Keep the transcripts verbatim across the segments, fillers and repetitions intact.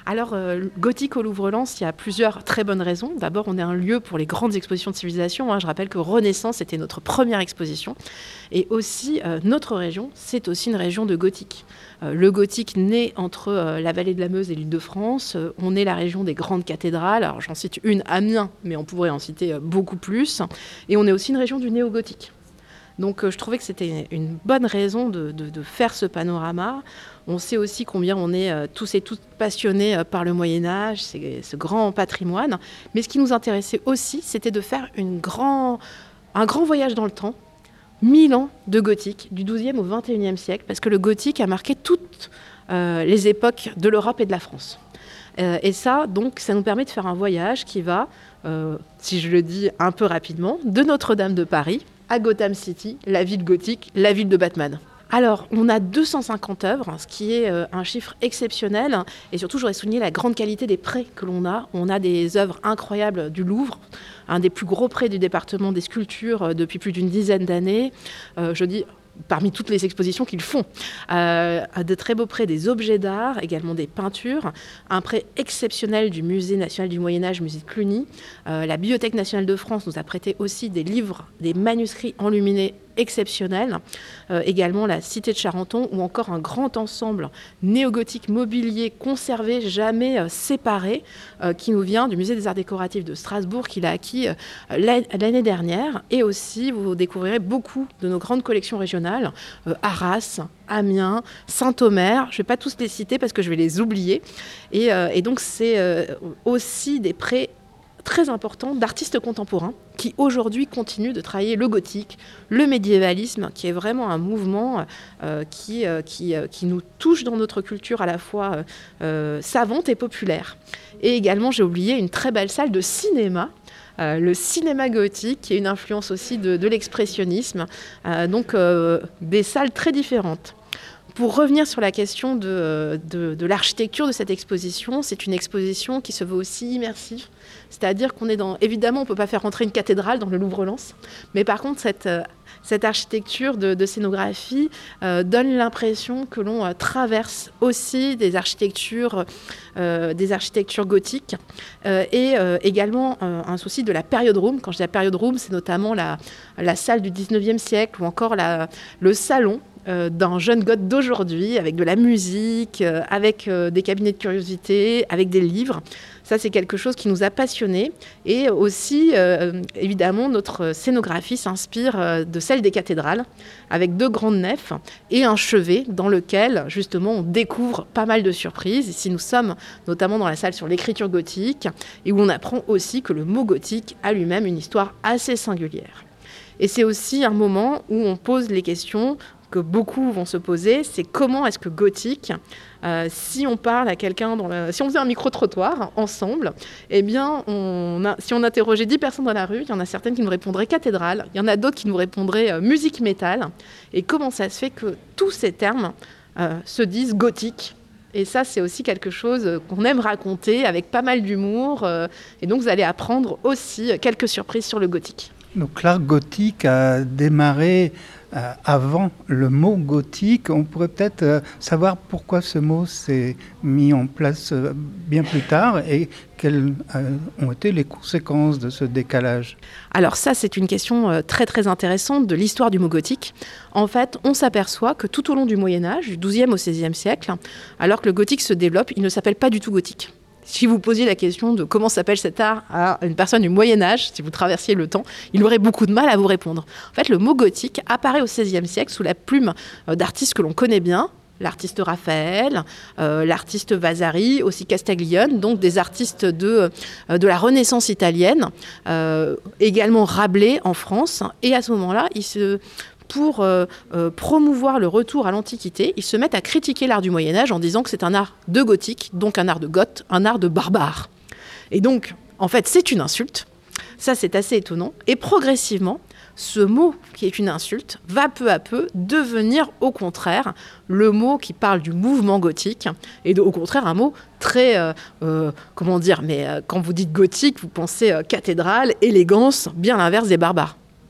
Alors, euh, gothique au Louvre-Lens, il y a plusieurs très bonnes raisons. D'abord, on est un lieu pour les grandes expositions de civilisation. Hein. Je rappelle que Renaissance était notre première exposition. Et aussi, euh, notre région, c'est aussi une région de gothique. Euh, le gothique naît entre euh, la vallée de la Meuse et l'Île-de-France. Euh, on est la région des grandes cathédrales. Alors, j'en cite une, Amiens, mais on pourrait en citer euh, beaucoup plus. Et on est aussi une région du néo-gothique. Donc euh, je trouvais que c'était une bonne raison de, de, de faire ce panorama. On sait aussi combien on est euh, tous et toutes passionnés euh, par le Moyen-Âge, c'est, ce grand patrimoine. Mais ce qui nous intéressait aussi, c'était de faire une grand, un grand voyage dans le temps, mille ans de gothique, du douzième au vingt et unième siècle, parce que le gothique a marqué toutes euh, les époques de l'Europe et de la France. Euh, et ça, donc, ça nous permet de faire un voyage qui va, euh, si je le dis un peu rapidement, de Notre-Dame de Paris à Gotham City, la ville gothique, la ville de Batman. Alors, on a deux cent cinquante œuvres, ce qui est euh, un chiffre exceptionnel. Et surtout, j'aurais souligné la grande qualité des prêts que l'on a. On a des œuvres incroyables du Louvre, un des plus gros prêts du département des sculptures euh, depuis plus d'une dizaine d'années. Euh, je dis... parmi toutes les expositions qu'ils font. Euh, de très beaux prêts des objets d'art, également des peintures, un prêt exceptionnel du Musée national du Moyen-Âge, musée de Cluny. Euh, la Bibliothèque nationale de France nous a prêté aussi des livres, des manuscrits enluminés exceptionnels. Euh, également la Cité de Charenton, ou encore un grand ensemble néo-gothique mobilier conservé, jamais euh, séparé, euh, qui nous vient du Musée des Arts Décoratifs de Strasbourg, qu'il a acquis euh, l'année dernière. Et aussi, vous découvrirez beaucoup de nos grandes collections régionales, euh, Arras, Amiens, Saint-Omer. Je ne vais pas tous les citer parce que je vais les oublier. Et, euh, et donc, c'est euh, aussi des prêts très important d'artistes contemporains qui aujourd'hui continuent de travailler le gothique, le médiévalisme, qui est vraiment un mouvement euh, qui, euh, qui, euh, qui nous touche dans notre culture à la fois euh, savante et populaire. Et également, j'ai oublié une très belle salle de cinéma, Euh, le cinéma gothique, qui est une influence aussi de, de l'expressionnisme, euh, donc euh, des salles très différentes. Pour revenir sur la question de, de, de l'architecture de cette exposition, c'est une exposition qui se veut aussi immersive, c'est-à-dire qu'on est dans... Évidemment, on ne peut pas faire rentrer une cathédrale dans le Louvre-Lens, mais par contre, cette, cette architecture de, de scénographie euh, donne l'impression que l'on euh, traverse aussi des architectures, euh, des architectures gothiques euh, et euh, également euh, un souci de la période room. Quand je dis la période room, c'est notamment la, la salle du dix-neuvième siècle ou encore la, le salon Euh, d'un jeune goth d'aujourd'hui, avec de la musique, euh, avec euh, des cabinets de curiosité, avec des livres. Ça, c'est quelque chose qui nous a passionnés. Et aussi, euh, évidemment, notre scénographie s'inspire euh, de celle des cathédrales, avec deux grandes nefs et un chevet dans lequel, justement, on découvre pas mal de surprises. Ici, nous sommes notamment dans la salle sur l'écriture gothique, et où on apprend aussi que le mot gothique a lui-même une histoire assez singulière. Et c'est aussi un moment où on pose les questions que beaucoup vont se poser, c'est comment est-ce que gothique, euh, si on parle à quelqu'un, dans le, si on faisait un micro-trottoir ensemble, eh bien, on a, si on interrogeait dix personnes dans la rue, il y en a certaines qui nous répondraient cathédrale, il y en a d'autres qui nous répondraient euh, musique métal. Et comment ça se fait que tous ces termes euh, se disent gothique ? Et ça, c'est aussi quelque chose qu'on aime raconter avec pas mal d'humour. Euh, et donc, vous allez apprendre aussi quelques surprises sur le gothique. Donc l'art gothique a démarré euh, avant le mot gothique. On pourrait peut-être euh, savoir pourquoi ce mot s'est mis en place euh, bien plus tard et quelles euh, ont été les conséquences de ce décalage. Alors ça, c'est une question euh, très très intéressante de l'histoire du mot gothique. En fait, on s'aperçoit que tout au long du Moyen-Âge, du douzième au seizième siècle, alors que le gothique se développe, il ne s'appelle pas du tout gothique. Si vous posiez la question de comment s'appelle cet art à une personne du Moyen-Âge, si vous traversiez le temps, il aurait beaucoup de mal à vous répondre. En fait, le mot gothique apparaît au seizième siècle sous la plume d'artistes que l'on connaît bien, l'artiste Raphaël, euh, l'artiste Vasari, aussi Castiglione, donc des artistes de, euh, de la Renaissance italienne, euh, également Rabelais en France. Et à ce moment-là, il se... pour euh, euh, promouvoir le retour à l'Antiquité, ils se mettent à critiquer l'art du Moyen-Âge en disant que c'est un art de gothique, donc un art de goth, un art de barbare. Et donc, en fait, c'est une insulte. Ça, c'est assez étonnant. Et progressivement, ce mot qui est une insulte va peu à peu devenir, au contraire, le mot qui parle du mouvement gothique, et de, au contraire, un mot très, euh, euh, comment dire, mais euh, quand vous dites gothique, vous pensez euh, cathédrale, élégance, bien l'inverse des barbares.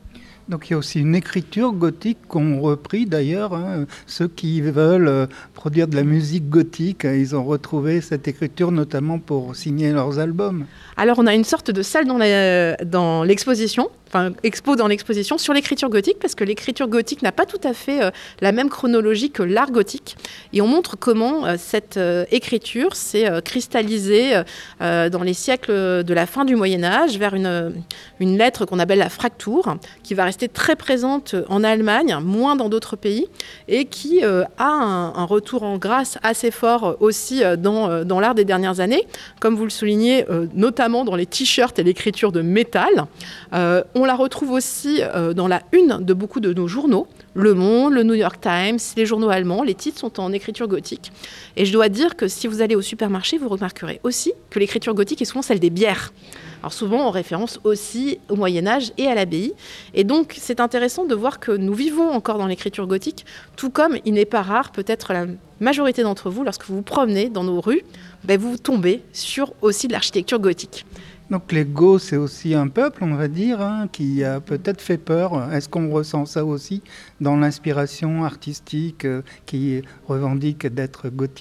Donc il y a aussi une écriture gothique qu'ont repris d'ailleurs. Hein, ceux qui veulent euh, produire de la musique gothique, euh, ils ont retrouvé cette écriture notamment pour signer leurs albums. Alors on a une sorte de salle dans, la, dans l'exposition, enfin expo dans l'exposition sur l'écriture gothique, parce que l'écriture gothique n'a pas tout à fait euh, la même chronologie que l'art gothique. Et on montre comment euh, cette euh, écriture s'est euh, cristallisée euh, dans les siècles de la fin du Moyen-Âge vers une, une lettre qu'on appelle la Fraktur, qui va rester très présente en Allemagne, moins dans d'autres pays, et qui euh, a un, un retour en grâce assez fort aussi euh, dans, euh, dans l'art des dernières années, comme vous le soulignez, euh, notamment dans les t-shirts et l'écriture de métal. Euh, on la retrouve aussi euh, dans la une de beaucoup de nos journaux, Le Monde, le New York Times, les journaux allemands, les titres sont en écriture gothique. Et je dois dire que si vous allez au supermarché, vous remarquerez aussi que l'écriture gothique est souvent celle des bières. Alors souvent en référence aussi au Moyen-Âge et à l'abbaye. Et donc c'est intéressant de voir que nous vivons encore dans l'écriture gothique, tout comme il n'est pas rare, peut-être la majorité d'entre vous, lorsque vous vous promenez dans nos rues, ben vous tombez sur aussi de l'architecture gothique. Donc les Goths, c'est aussi un peuple, on va dire, hein, qui a peut-être fait peur. Est-ce qu'on ressent ça aussi dans l'inspiration artistique euh, qui revendique d'être gothique ?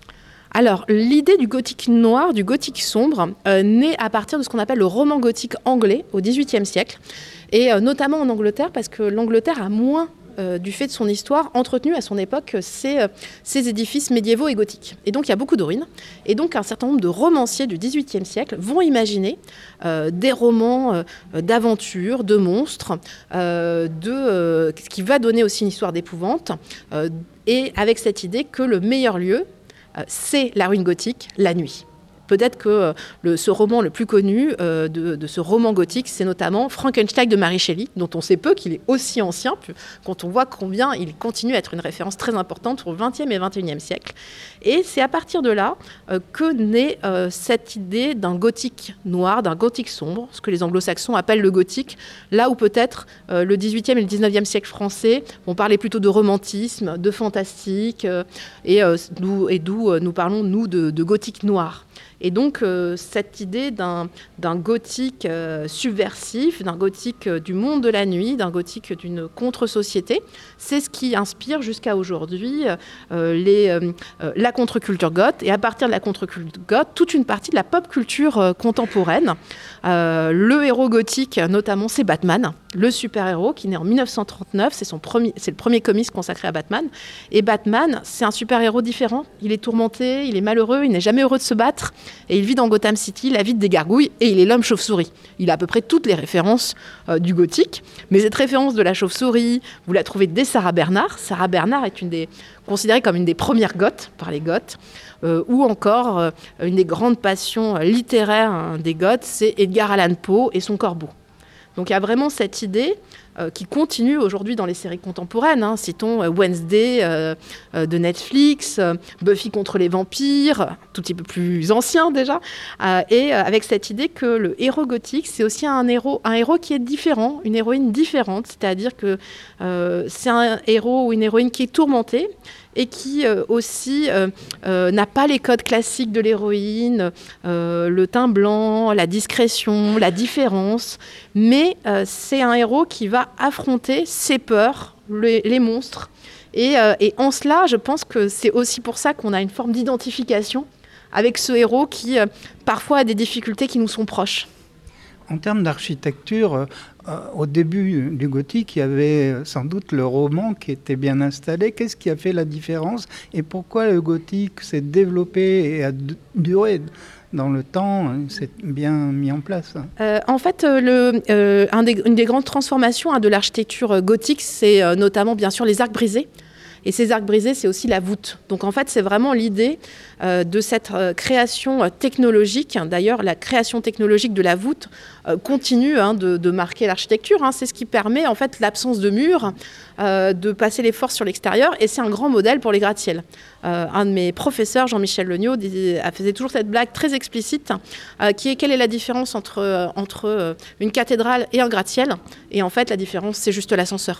Alors, l'idée du gothique noir, du gothique sombre, euh, naît à partir de ce qu'on appelle le roman gothique anglais au dix-huitième siècle, et euh, notamment en Angleterre, parce que l'Angleterre a moins, euh, du fait de son histoire, entretenu à son époque ses, euh, ses édifices médiévaux et gothiques. Et donc, il y a beaucoup de ruines. Et donc, un certain nombre de romanciers du dix-huitième siècle vont imaginer euh, des romans euh, d'aventure, de monstres, euh, de, euh, ce qui va donner aussi une histoire d'épouvante, euh, et avec cette idée que le meilleur lieu, c'est la ruine gothique, la nuit. Peut-être que euh, le, ce roman le plus connu euh, de, de ce roman gothique, c'est notamment Frankenstein de Mary Shelley, dont on sait peu qu'il est aussi ancien, quand on voit combien il continue à être une référence très importante au vingtième et vingt et unième siècle. Et c'est à partir de là euh, que naît euh, cette idée d'un gothique noir, d'un gothique sombre, ce que les anglo-saxons appellent le gothique, là où peut-être euh, le dix-huitième et le dix-neuvième siècle français vont parler plutôt de romantisme, de fantastique, euh, et, euh, d'où, et d'où euh, nous parlons, nous, de, de gothique noir. Et donc, euh, cette idée d'un, d'un gothique euh, subversif, d'un gothique euh, du monde de la nuit, d'un gothique d'une contre-société, c'est ce qui inspire jusqu'à aujourd'hui euh, les, euh, la contre-culture goth. Et à partir de la contre-culture goth, toute une partie de la pop culture euh, contemporaine. Euh, le héros gothique, notamment, c'est Batman, le super-héros qui naît en dix-neuf cent trente-neuf. C'est, son premier, c'est le premier comics consacré à Batman. Et Batman, c'est un super-héros différent. Il est tourmenté, il est malheureux, il n'est jamais heureux de se battre. Et il vit dans Gotham City, la ville des gargouilles, et il est l'homme chauve-souris. Il a à peu près toutes les références euh, du gothique. Mais cette référence de la chauve-souris, vous la trouvez dès Sarah Bernhardt. Sarah Bernhardt est une des, considérée comme une des premières goths par les goths. Euh, ou encore, euh, une des grandes passions littéraires hein, des goths, c'est Edgar Allan Poe et son corbeau. Donc il y a vraiment cette idée euh, qui continue aujourd'hui dans les séries contemporaines. Hein. Citons euh, Wednesday euh, euh, de Netflix, euh, Buffy contre les vampires, tout petit peu plus ancien déjà, euh, et euh, avec cette idée que le héros gothique, c'est aussi un héros, un héros qui est différent, une héroïne différente, c'est-à-dire que euh, c'est un héros ou une héroïne qui est tourmentée, et qui euh, aussi euh, euh, n'a pas les codes classiques de l'héroïne, euh, le teint blanc, la discrétion, la différence, mais euh, c'est un héros qui va affronter ses peurs, les, les monstres. Et, euh, et en cela, je pense que c'est aussi pour ça qu'on a une forme d'identification avec ce héros qui, euh, parfois, a des difficultés qui nous sont proches. En termes d'architecture, euh, au début du gothique, il y avait sans doute le roman qui était bien installé. Qu'est-ce qui a fait la différence et pourquoi le gothique s'est développé et a duré dans le temps, c'est bien mis en place? euh, En fait, le, euh, un des, une des grandes transformations hein, de l'architecture gothique, c'est euh, notamment bien sûr les arcs brisés. Et ces arcs brisés, c'est aussi la voûte. Donc en fait, c'est vraiment l'idée euh, de cette euh, création euh, technologique. D'ailleurs, la création technologique de la voûte euh, continue hein, de, de marquer l'architecture. Hein. C'est ce qui permet en fait l'absence de murs, euh, de passer les forces sur l'extérieur. Et c'est un grand modèle pour les gratte-ciels. Euh, un de mes professeurs, Jean-Michel Legnaud, disait, faisait toujours cette blague très explicite, euh, qui est quelle est la différence entre, euh, entre euh, une cathédrale et un gratte-ciel. Et en fait, la différence, c'est juste l'ascenseur.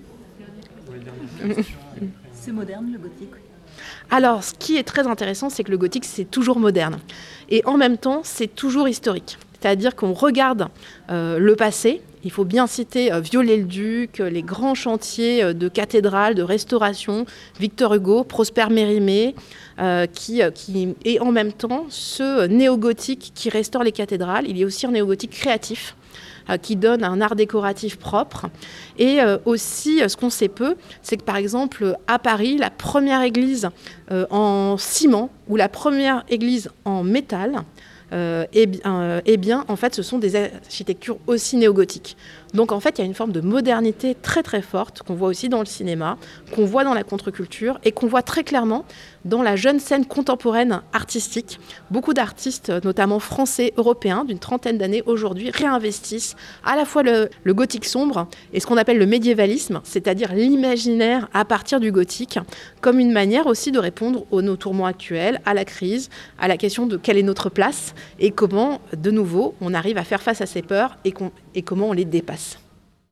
C'est moderne, le gothique? Alors, ce qui est très intéressant, c'est que le gothique, c'est toujours moderne. Et en même temps, c'est toujours historique. C'est-à-dire qu'on regarde euh, le passé Il faut bien citer euh, Viollet-le-Duc, les grands chantiers euh, de cathédrales, de restauration, Victor Hugo, Prosper Mérimée, euh, qui, euh, qui est en même temps ce néo-gothique qui restaure les cathédrales. Il y a aussi un néo-gothique créatif, qui donne un art décoratif propre. Et euh, aussi, ce qu'on sait peu, c'est que par exemple, à Paris, la première église euh, en ciment ou la première église en métal, euh, eh bien, euh, eh bien, en fait, ce sont des architectures aussi néo-gothiques. Donc, en fait, il y a une forme de modernité très, très forte qu'on voit aussi dans le cinéma, qu'on voit dans la contre-culture et qu'on voit très clairement dans la jeune scène contemporaine artistique. Beaucoup d'artistes, notamment français, européens, d'une trentaine d'années aujourd'hui, réinvestissent à la fois le, le gothique sombre et ce qu'on appelle le médiévalisme, c'est-à-dire l'imaginaire à partir du gothique, comme une manière aussi de répondre aux nos tourments actuels, à la crise, à la question de quelle est notre place et comment, de nouveau, on arrive à faire face à ces peurs et, et comment on les dépasse.